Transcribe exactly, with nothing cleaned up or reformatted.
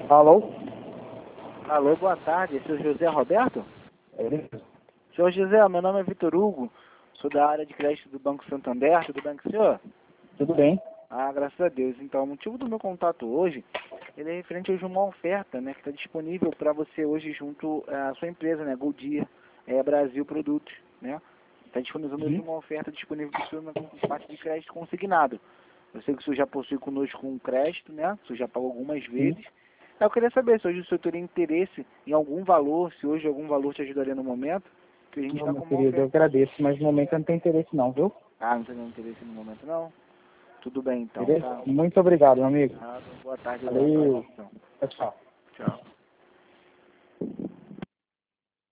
Alô? Alô, boa tarde. Esse é o José Roberto? É ele? Senhor José, meu nome é Vitor Hugo, sou da área de crédito do Banco Santander. Tudo bem com o senhor? Tudo bem? Ah, graças a Deus. Então, o motivo do meu contato hoje, ele é referente hoje a uma oferta, né, que está disponível para você hoje junto à sua empresa, né, Goodyear é, Brasil Produtos, né? Está disponibilizando hoje Uhum. uma oferta disponível para o senhor na parte de crédito consignado. Eu sei que o senhor já possui conosco um crédito, né? O senhor já pagou algumas Sim. vezes. Eu queria saber se hoje o senhor teria interesse em algum valor, se hoje algum valor te ajudaria no momento, que a gente Não, está meu com uma querido, eu oferta. agradeço, mas no momento eu não tenho interesse não, viu? Ah, não tem nenhum interesse no momento não? Tudo bem então, Beleza? tá? Muito obrigado, meu amigo. Ah, boa tarde, boa Valeu. apresentação. Tchau, tchau. Tchau.